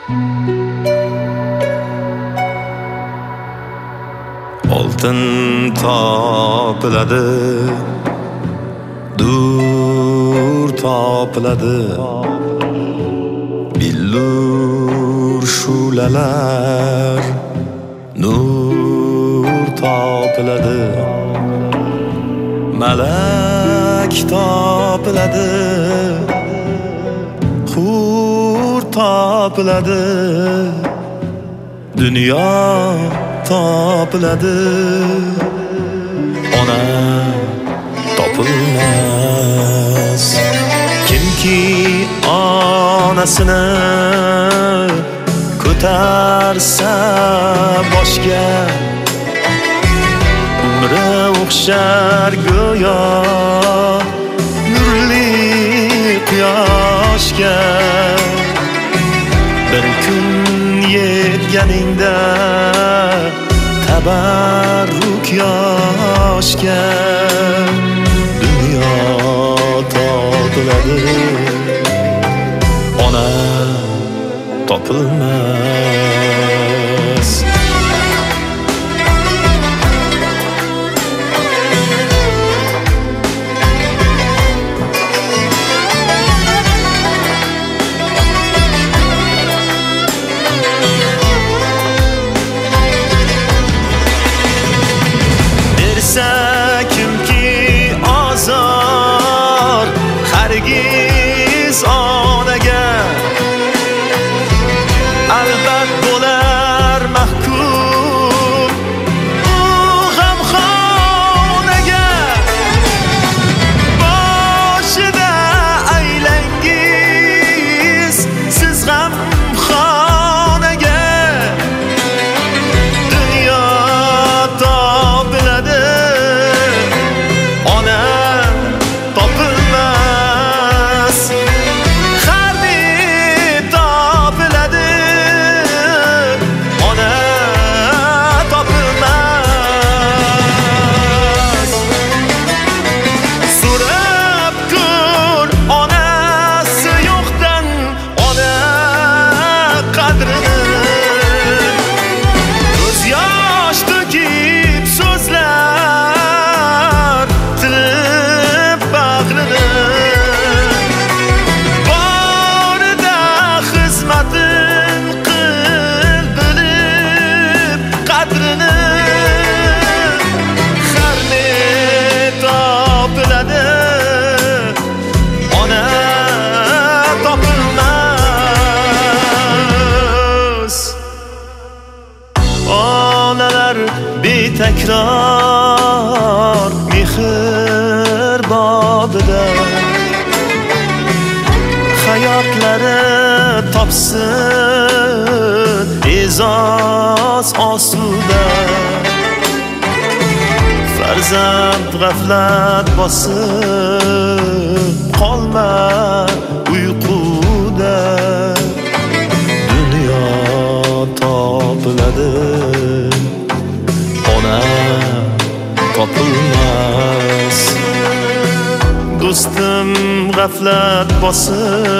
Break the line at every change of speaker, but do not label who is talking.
Oltin topiladi, dur topiladi, billur shu'lalar, nur topiladi, malak topiladi, hur topiladi, dunyo topiladi, ona topilmas. Kimki onasini ko'tarsa boshga, umri o'xshar go'yo nurli quyoshga. Bir kun yetganingda tabarruk yoshga, dunyo topiladi, ona topilmas. Kimki ozor hargiz onaga, albat bo'lar mahkum u g'amxonaga. Boshida aylangiz siz g'amxonaga, dunyo topiladi, takror mehr bobida hayotlari topsin e'zoz osuda. Farzand g'aflat bosib qolma uyquda, dunyo topiladi, ona topilmas. Do'stim g'aflat bosib